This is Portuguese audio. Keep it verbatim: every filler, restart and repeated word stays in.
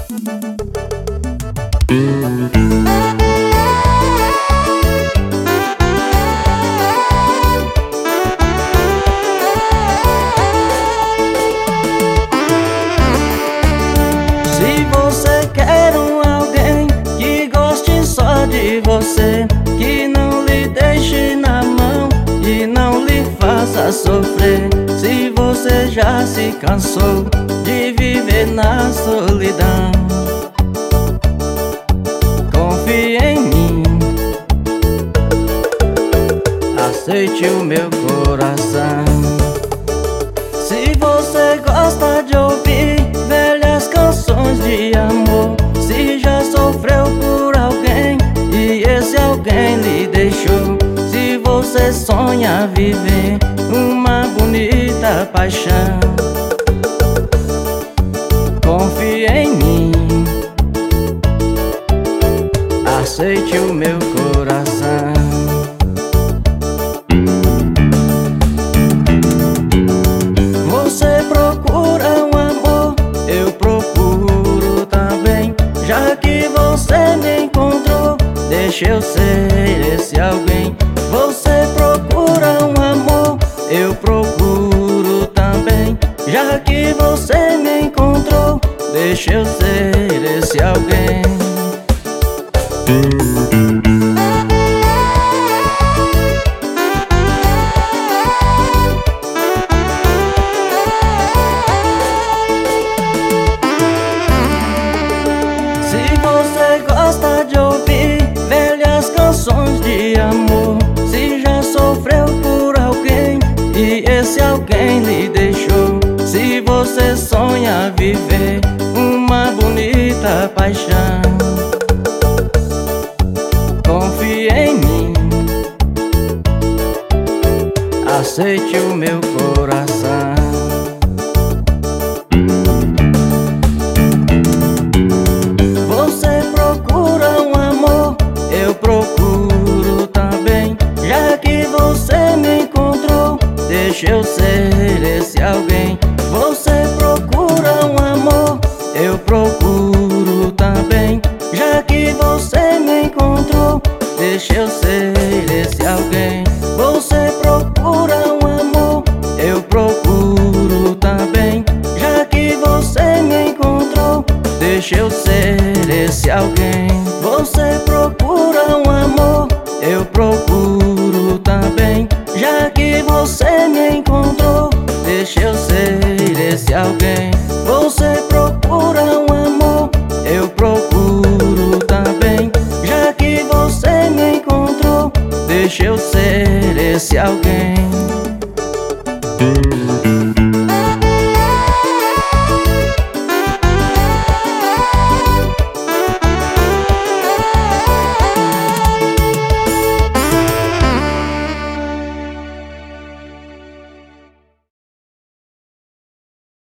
Se você quer um alguém que goste só de você, que não lhe deixe na mão e não lhe faça sofrer, se você já se cansou de viver na solidão, confie em mim, aceite o meu coração. Se você gosta de ouvir velhas canções de amor, se já sofreu por alguém e esse alguém lhe deixou, se você sonha viver uma bonita paixão, confie em mim, aceite o meu coração. Você procura um amor, eu procuro também. Já que você me encontrou, deixa eu ser esse alguém. Você procura um amor, eu procuro também. Já que você me encontrou, deixa eu ser esse alguém. Se você gosta de ouvir velhas canções de amor, se já sofreu por alguém e esse alguém lhe deixou, se você sonha viver uma bonita paixão, confie em mim, aceite o meu coração. Você procura um amor, eu procuro também. Já que você me encontrou, deixa eu ser esse alguém. Você procura um amor, eu procuro também. Já que você me encontrou, deixa eu ser esse alguém. Você procura um amor, eu procuro também. Já que você me encontrou, deixa eu ser esse alguém. Você procura um amor, eu procuro também. Já que você me encontrou, deixa eu ser esse alguém. Você procura um amor, eu procuro também. Já que você me encontrou, deixa eu ser esse alguém.